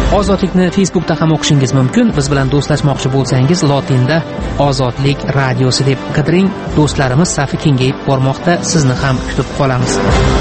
Ozodlikni Facebookda ham o'qishingiz mumkin. Biz bilan do'stlashmoqchi bo'lsangiz, lotinda Ozodlik radiosi deb qidiring. Do'stlarimiz safi kengayib bormoqda. Sizni ham kutib qolamiz.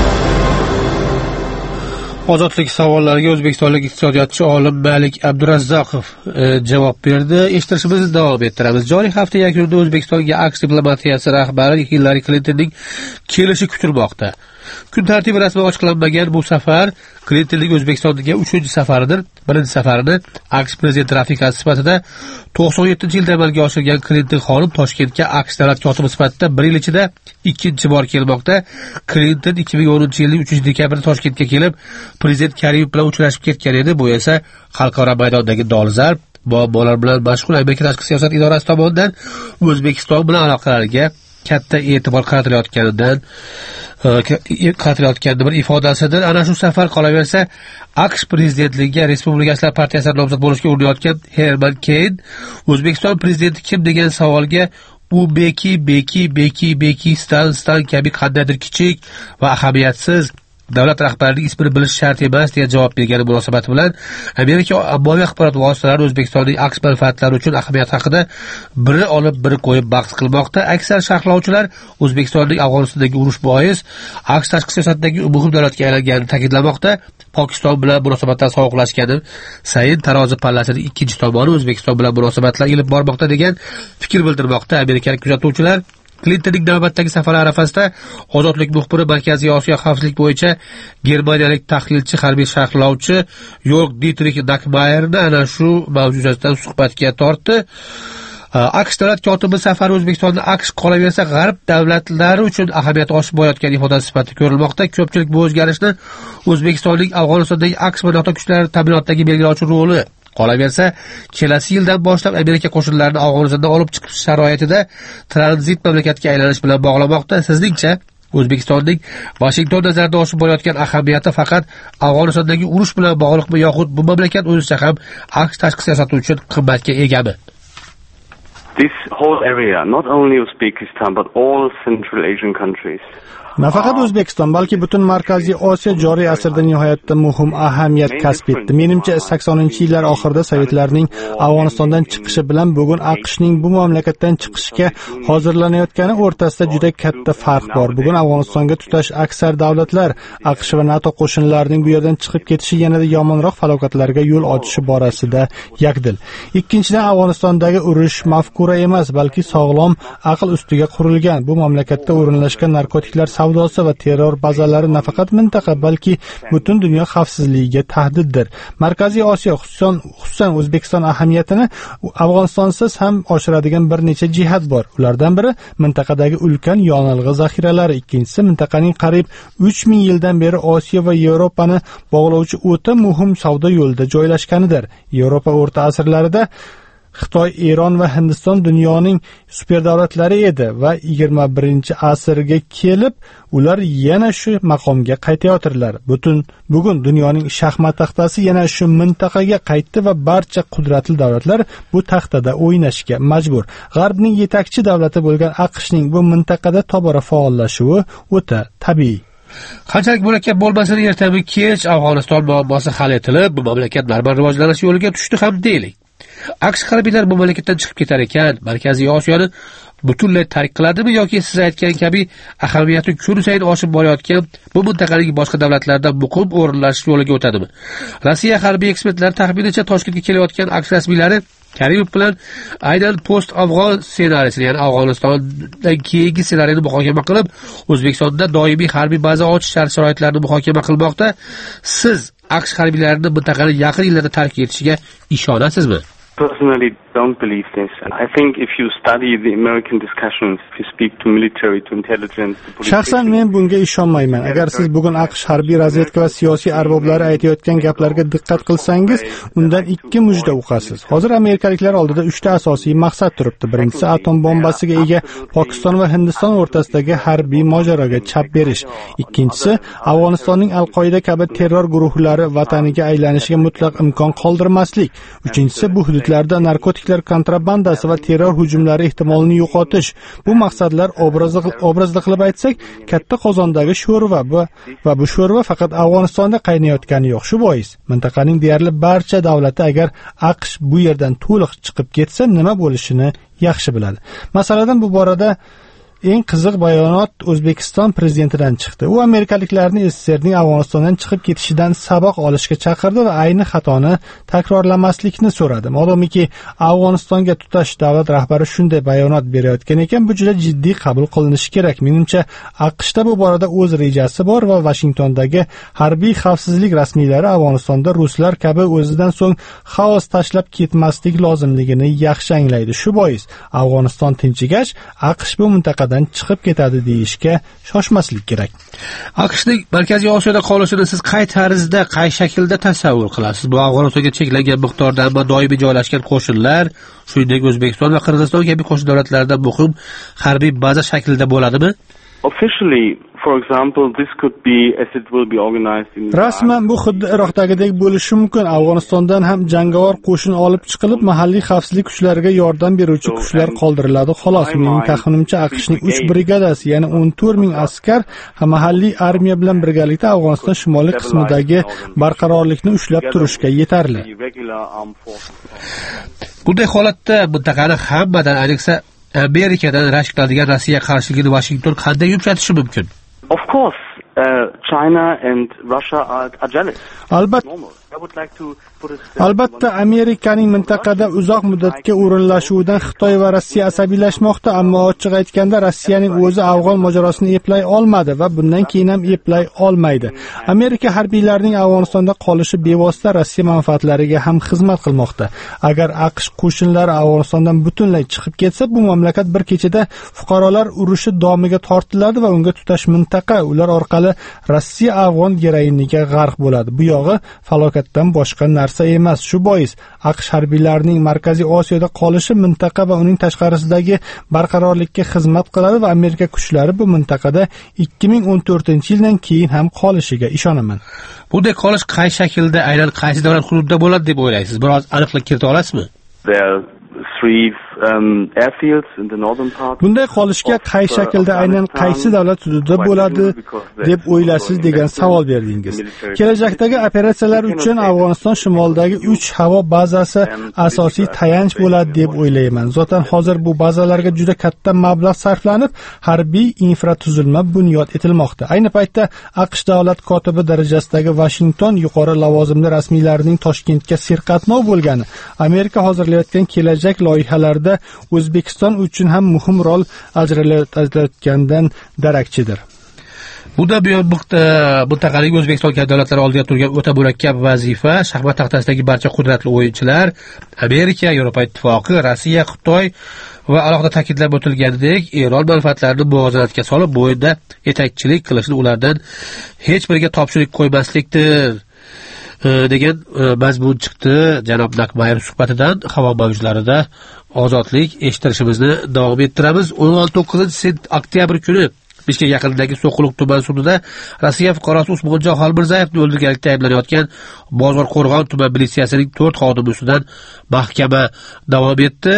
Ozodlik savollariga o'zbekistonlik iqtisodiyotchi olim Malik Abdurazzoqov javob berdi. Eshittirishimizni davom ettiramiz. Joriy hafta yakunida O'zbekistonga AQSh diplomatiyasi rahbari Hillari Clintonning kelishi kutilmoqda. Kun tartibi rasman ochiqlanmagan bu safar Clintonning O'zbekistondagi 3-chi safaridir. Birinchi safarini AQSh prezidenti rafiqasi sifatida 97-yilda amalga oshirgan Clinton xonim Toshkentga AQSh davlat kotibi sifatida 1 yil ichida 2-bor kelmoqda. Clinton 2010-yilning 3-dekabrida Toshkentga kelib, prezident Karimov bilan uchrashib ketgan edi. Bu esa xalqaro maydondagi dolzarb muammolar bilan mashg'ul Amerika tashqi siyosat idorasi tomonidan O'zbekiston bilan aloqalarga katta e'tibor qaratilayotganini bir ifodasidir. Ana shu safar qolaversa, AQSh prezidentligiga Respublikachilar partiyasi nomzod bo'lishga urinayotgan Herman Keyn O'zbekiston prezidenti kim degan savolga u beki stan kabi qandaydir kichik va ahamiyatsiz davlat rahbarining ismini bilish shart emas deya javob bergani munosabati bilan Amerika ommaviy axborot vositalari O'zbekistonning AQSh manfaatlari uchun ahamiyat haqida biri olib biri qo'yib bahs qilmoqda. Aksar sharhlovchilar O'zbekistonning Afg'onistondagi urush bois AQSh tashqi siyosatidagi muhim davlatga aylanganini ta'kidlamoqda. Pokiston bilan munosabatlar sovuqlashgani sayin tarozi pallasining ikkinchi tomoni O'zbekiston bilan munosabatlar ilib bormoqda degan fikr bildirmoqda Amerikalik kuzatuvchilar. Clintonning navbatdagi safari arafasida Ozodlik muxbiri Markaziy Osiyo xavfsizlik bo'yicha germaniyalik tahlilchi harbiy sharhlovchi York Dietrich Nackmayerni ana shu mavzu yuzasidan suhbatga tortdi. AQSh davlat kotibi safari O'zbekistonda AQSh qolaversa g'arb davlatlari uchun ahamiyati oshib borayotgan ifodasi sifatida ko'rilmoqda. Ko'pchilik bu o'zgarishni O'zbekistonning Afg'onistondagi AQSh va NATO kuchlari ta'minotidagi belgilovchi roli qolaversa, kelasi yildan boshlab Amerika qo'shinlarini Afg'onistondan olib chiqish sharoitida tranzit mamlakatga aylanish bilan bog'lamoqda. Sizningcha, O'zbekistonning Washington nazarida oshib borayotgan ahamiyati faqat Afg'onistondagi urush bilan bog'liqmi yoxud bu mamlakat o'zicha ham AQSh tashqi siyosati uchun qimmatga egami? This whole area, not only Uzbekistan but all Central Asian countries. Nafaqat O'zbekiston, balki butun Markaziy Osiyo joriy asrda nihoyatda muhim ahamiyat kasb etdi. Menimcha 80-yillar oxirida Sovetlarning Afg'onistondan chiqishi bilan bugun AQShning bu mamlakatdan chiqishga hozirlanayotgani o'rtasida juda katta farq bor. Bugun Afg'onistonga tutash aksar davlatlar AQSh va NATO qo'shinlarining bu yerdan chiqib ketishi yanada yomonroq falokatlarga yo'l ochishi borasida yakdil. Ikkinchidan, Afg'onistondagi urush mafkura emas, balki sog'lom aql ustiga qurilgan. Bu mamlakatda o'rinlashgan narkotiklar savdosi va terror bazalari nafaqat mintaqa, balki butun dunyo xavfsizligiga tahdiddir. Markaziy Osiyo, xususan O'zbekiston ahamiyatini Afg'onistonsiz ham oshiradigan bir necha jihat bor. Ulardan biri mintaqadagi ulkan yonilg'i zaxiralari, ikkinchisi mintaqaning qariyb 3000 yildan beri Osiyo va Yevropani bog'lovchi o'ta muhim savdo yo'lida joylashganidir. Yevropa o'rta asrlarida Xitoy, Eron va Hindiston dunyoning superdavlatlari edi va 21-asrga kelib ular yana shu maqomga qaytayotirlar. Bugun dunyoning shaxmat taxtasi yana shu mintaqaga qaytdi va barcha qudratli davlatlar bu taxtada o'ynashga majbur. G'arbning yetakchi davlati bo'lgan AQShning bu mintaqada tobora faollashuvi o'ta tabiiy. Qanchalik murakkab bo'lmasin, ertami kech Afg'oniston muammosi hal etilib, bu mamlakat normal rivojlanish yo'liga tushdi ham deylik. AQSh harbiylar bu mamlakatdan chiqib ketar ekan, Markaziy Osiyoni butunlay tark qiladimi yoki siz aytgan kabi ahamiyati kun sayin oshib borayotgan bu mintaqaning boshqa davlatlardan muqim o'rinlashish yo'liga o'tadimi? Rossiya harbiy ekspertlari taxminicha Toshkentga kelayotgan AQSh rasmiylari Karimov bilan aynan post-afg'on ssenariyini, ya'ni Afg'onistondan keyingi ssenariyni muhokama qilib, O'zbekistonda doimiy harbiy baza ochish shart-sharoitlarini muhokama qilmoqda. Siz AQSh harbiylarini mintaqani yaqin yillarda tark etishiga ishonasizmi? Personally, don't believe this. I think if you study the American discussions, if you speak to military, to intelligence, to shaxsan men bunga ishonmayman. Agar siz bugun AQSh harbiy razvedka va siyosiy arboblari aytayotgan gaplarga diqqat qilsangiz, undan ikki mujda o'qasiz. Hozir amerikaliklar oldida 3 ta asosiy maqsad turibdi. Birinchisi atom bombasiga ega Pokiston va Hindiston o'rtasidagi harbiy mojaroga chap berish. Ikkinchisi Afg'onistonning Al-Qoida kabi terror guruhlari vataniga aylanishiga mutlaq imkon qoldirmaslik. Uchinchisi bu hudud hududlarda narkotiklar kontrabandasi va terror hujumlari ehtimolini yo'qotish. Bu maqsadlar obrazli qilib aytsak, katta qozondagi sho'rva va bu sho'rva faqat Afg'onistonda qaynayotgani yo'q. Shu bois mintaqaning deyarli barcha davlati agar AQSh bu yerdan to'liq chiqib ketsa nima bo'lishini yaxshi biladi. Masalan, bu borada eng qiziq bayonot O'zbekiston prezidentidan chiqdi. U amerikaliklarni SSRning Afg'onistondan chiqib ketishidan saboq olishga chaqirdi va ayni xatoni takrorlamaslikni so'radi. Modomiki Afg'onistonga tutash davlat rahbari shunday bayonot berayotgan ekan, bu juda jiddiy qabul qilinishi kerak. Menimcha AQShda bu borada o'z rejasi bor va Vashingtondagi harbiy xavfsizlik rasmiylari Afg'onistonda ruslar kabi o'zidan so'ng xaos tashlab ketmaslik lozimligini yaxshi anglaydi. Shu bois Afg'oniston tinchigach, AQSh bu mintaqadan chiqib ketadi deyishga shoshmaslik kerak. AQShning Markaziy Osiyoda qolishini siz qay tarzda, qay shaklda tasavvur qilasiz? Bu Afg'onistonga cheklangan miqdorda ammo doimiy joylashgan qo'shinlar, shuningdek O'zbekiston va Qirg'iziston kabi qo'shni davlatlarda muhim harbiy baza shaklida bo'ladimi? Officially, for example, this could be as it will be organized in Rasman bu xuddi Iroqdagidek bo'lishi mumkin. Afg'onistondan ham jangovar qo'shin olib chiqilib, mahalliy xavfsizlik kuchlariga yordam beruvchi kuchlar qoldiriladi. Xolos, mening taxminimcha AQShning 3 brigadasi, ya'ni 14,000 askar mahalliy armiya bilan birgalikda Afg'oniston shimoliy qismidagi barqarorlikni ushlab turishga yetarli. Bunday holatda mintaqani hammadan, ayniqsa Amerikadan rashklanadigan Rossiya qarshiligini Washington qanday yumshatishi mumkin? Of course, China and Russia are jealous. Albatta, Amerikaning mintaqada uzoq muddatga o'rinlashuvidan Xitoy va Rossiya asabiylashmoqda, ammo ochiq aytganda Rossiyaning o'zi afg'on mojarosini eplay olmadi va bundan keyin ham eplay olmaydi. Amerika harbiylarining Afg'onistonda qolishi bevosita Rossiya manfaatlariga ham xizmat qilmoqda. Agar AQSh qo'shinlari Afg'onistondan butunlay chiqib ketsa, bu mamlakat bir kechada fuqarolar urushi domiga tortiladi va unga tutash mintaqa ular orqali Rossiya afg'on geroiniga g'arq bo'ladi. Bu yog'i falokatdan boshqa narsa emas. Shu bois AQSh harbiylarining Markaziy Osiyoda qolishi mintaqa va uning tashqarisidagi barqarorlikka xizmat qiladi va Amerika kuchlari bu mintaqada 2014-yildan keyin ham qolishiga ishonaman. Bunday qolish qay shaklda, aynan qaysi davlat hududida bo'ladi deb o'ylaysiz? Biroz aniqlik kirita olasizmi? Bunday qolishga qay shaklda, aynan qaysi davlat hududida bo'ladi deb o'ylasiz degan savol berdingiz. Kelajakdagi operatsiyalar uchun Afg'oniston shimolidagi 3 havo bazasi asosiy tayanch bo'ladi deb o'ylayman. Zotan hozir bu bazalarga juda katta mablag' sarflanib, harbiy infratuzilma bunyod etilmoqda. Ayni paytda AQSh davlat kotibi darajasidagi Washington yuqori lavozimli rasmiylarining Toshkentga serqatnov bo'lgani Amerika hozirlayotgan kelajak loyihalarida O'zbekiston uchun ham muhim rol ajralayotgandan darakchidir. Bunda buyon mintaqaning O'zbekiston kabi davlatlar oldiga turgan o'ta murakkab vazifa, shaxmat taxtasidagi barcha qudratli o'yinchilar Amerika, Yevropa Ittifoqi, Rossiya, Xitoy va alohida ta'kidlab o'tilganidek, Eron manfaatlarini muvozanatga solib, bu o'yinda yetakchilik qilishni ulardan hech biriga topshiriq qo'ymaslikdir degan mazmun chiqdi. Janob Nakmayev suhbatidan havo mavjlarida ozodlik eshittirishimizni davom ettiramiz. 19-oktyabr kuni Bishkek yaqinidagi So'quluq tuman sudida Rossiya fuqarosi Usmonjon Xolmirzayevni o'ldirganlikda ayblanayotgan Bozor Qo'rg'on tuman militsiyasining 4 xodimi ustidan mahkama davom etdi.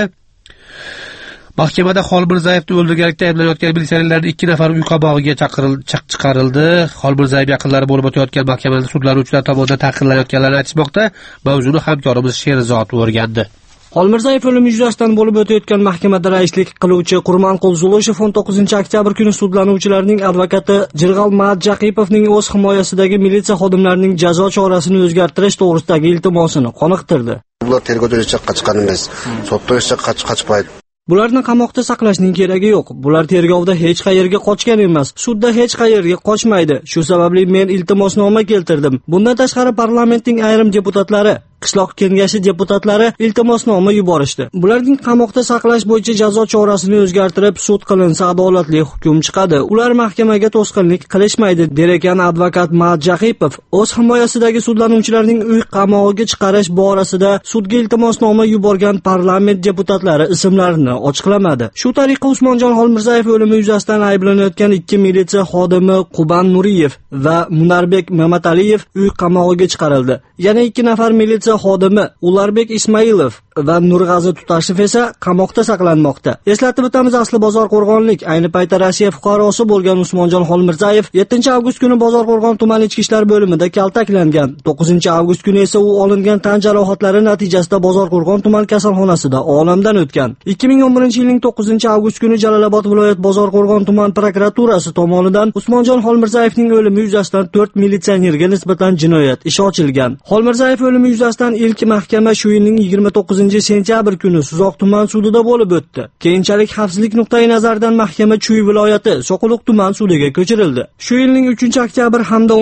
Mahkamada Xolmirzayevni o'ldirganlikda ayblanayotgan militsiyachilarning 2 nafari uy qamog'iga chiqarildi. Xolmirzayev yaqinlari bo'lib o'tayotgan mahkamada sudlanuvchilar tomonidan tahqirlanayotganlarini aytishmoqda. Mavzuni hamkorimiz Sherzod o'rgandi. Xolmirzayev o'limi yuzasidan bo'lib o'tayotgan mahkamada raislik qiluvchi Qurmanqul Zuloshev 19-oktyabr kuni sudlanuvchilarning advokati Jirg'al Majaqipovning o'z himoyasidagi militsiya xodimlarining jazo chorasini o'zgartirish to'g'risidagi iltimosini qoniqtirdi. Bular tergovda chiqqan emas, sotda qochmaydi. Bularni qamoqda saqlashning keragi yo'q. Bular tergovda hech qayerga qochgan emas, sudda hech qayerga qochmaydi. Shu sababli men iltimosnoma keltirdim. Bundan tashqari parlamentning ayrim deputatlari, qishloq kengashi deputatlari iltimosnoma yuborishdi. Bularning qamoqda saqlash bo'yicha jazo chorasini o'zgartirib, sud qilinsa adolatli hukm chiqadi. Ular mahkamaga to'sqinlik qilishmaydi, der ekan advokat Majaqipov. O'z himoyasidagi sudlanuvchilarning uy qamog'iga chiqarish borasida sudga iltimosnoma yuborgan parlament deputatlari ismlarini ochiqlamadi. Shu tariqa Usmonjon Xolmirzayev o'limi yuzasidan ayblanayotgan 2 militsiya xodimi Quban Nuriyev va Munarbek Mamataliyev uy qamog'iga chiqarildi. Yana 2 nafar militsiya xodimi Ularbek Ismailov va Nurg'azi Tutashev esa qamoqda saqlanmoqda. Eslatib o'tamiz, asli Bozorqo'rg'onlik, ayni paytda Rossiya fuqarosi bo'lgan Usmonjon Xolmirzayev 7-avgust kuni Bozorqo'rg'on tuman ichki ishlar bo'limida kaltaklangan. 9-avgust kuni esa u olingan tan jarohatlari natijasida Bozorqo'rg'on tuman kasalxonasida olamdan o'tgan. 2011-yilning 9-avgust kuni Jalolobod viloyat Bozorqo'rg'on tuman prokuraturasi tomonidan Usmonjon Xolmirzayevning o'limi yuzasidan 4 militsionerga nisbatan jinoyat ishi ochilgan. Xolmirzayev o'limi yuzasidan ilk mahkama shu yilning 29-sentyabr kuni Suzoq tuman sudida bo'lib o'tdi. Keyinchalik xavfsizlik nuqtai nazaridan mahkama Chuy viloyati Soquluq tuman sudiga ko'chirildi. Shu yilning 3-oktyabr hamda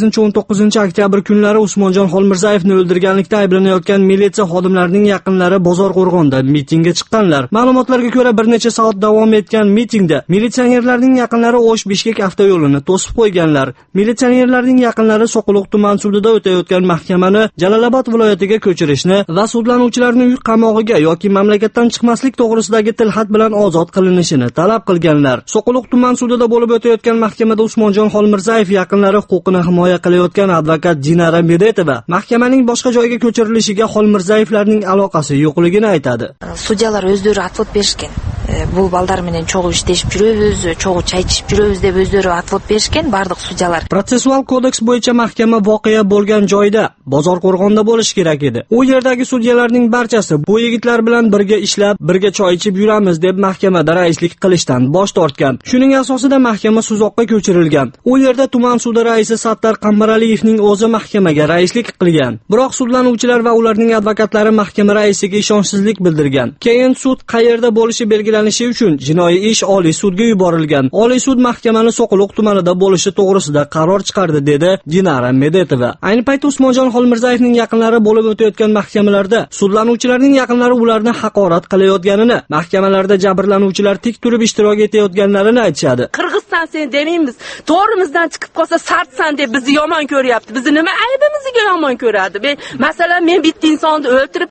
18-19 kunlari Usmonjon Xolmirzayevni o'ldirganlikda ayblanayotgan militsiya xodimlarining yaqinlari Bozorqo'rg'onda mitingga chiqqanlar. Ma'lumotlarga ko'ra, bir necha soat davom etgan mitingda militsionerlarning yaqinlari O'sh-Bishkek avtoyo'lini to'sib qo'yganlar. Militsionerlarning yaqinlari Soquluq tuman sudida o'tayotgan mahkamani Jalolobod viloyatiga ko'chirishni va sudlanuvchilarning uy qamog'iga yoki mamlakatdan chiqmaslik to'g'risidagi tilxat bilan ozod qilinishini talab qilganlar. Soquluq tuman sudida bo'lib o'tayotgan mahkamada Usmonjon Xolmirzayev yaqinlari huquqini himoya qilayotgan advokat Dinara Medetova mahkamaning boshqa joyga ko'chirilishiga Xolmirzayevlarning aloqasi yo'qligini aytadi. Sudyalar o'zlari atвод berishgan. Bu balдар менен чогуу иштешип жүрөбүз, чогуу чай ичип жүрөбүз деп өздөрү отвод беришкен бардык судьялар. Protsessual kodeks bo'yicha mahkama voqea bo'lgan joyda Bozorqo'rg'onda bo'lishi kerak edi. U yerdagi sudyalarning barchasi bu yigitlar bilan birga ishlab, birga choy ichib yuramiz deb mahkamada raislik qilishdan bosh tortgan. Shuning asosida mahkama Suzoqqa ko'chirilgan. U yerda tuman sudi raisi Sattar Qambaraliyevning o'zi mahkamaga raislik qilgan. Biroq sudlanuvchilar va ularning advokatlari mahkama raisiga ishonchsizlik bildirgan. Keyin sud qayerda bo'lishi belgilanishi uchun jinoiy ish Oliy sudga yuborilgan. Oliy sud mahkamani Soquluq tumanida bo'lishi to'g'risida qaror chiqardi, dedi Dinara Medetova. Ayni paytda Usmonjon Xolmirzayevning yaqinlari bo'lib o'tayotgan mahkamalarda sudlanuvchilarning yaqinlari ularni haqorat qilayotganini, mahkamalarda jabrlanuvchilar tik turib ishtirok etayotganlarini aytishadi. Qirg'izston sen demaymiz, to'g'rimizdan chiqib qolsa sartsan deb bizni yomon ko'ryapti. Bizni nima aybimizga yomon ko'radi? Masalan, men bitta insonni o'ldirib